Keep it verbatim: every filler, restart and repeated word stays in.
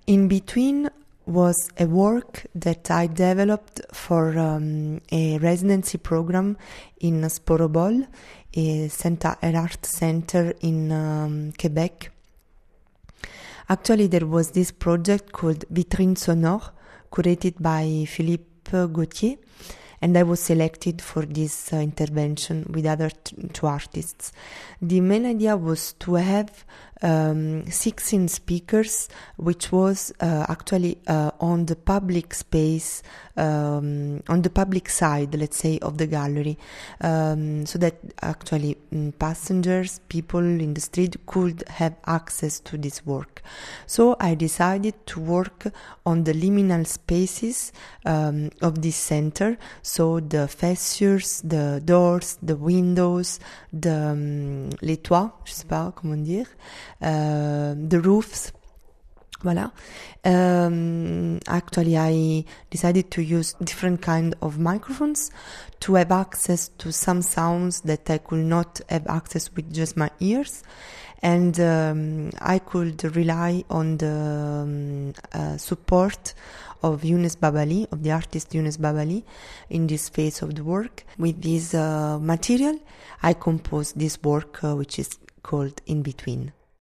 In Between was a work that I developed for um, a residency program in Sporobol, a center, an art center in um, Quebec. Actually, there was this project called Vitrine Sonore, curated by Philippe Gauthier, and I was selected for this uh, intervention with other t- two artists. The main idea was to have um, sixteen speakers, which was uh, actually uh, on the public space, um, on the public side, let's say, of the gallery, um, so that actually um, passengers, people in the street could have access to this work. So I decided to work on the liminal spaces um, of this center, so the fissures, the doors, the windows, the um, les toits, je sais pas comment dire, uh, the roofs. Voilà. Um, actually, I decided to use different kind of microphones to have access to some sounds that I could not have access with just my ears. And um, I could rely on the um, uh, support of Younes Babali, of the artist Younes Babali, in this phase of the work. With this uh, material, I composed this work, uh, which is called In Between.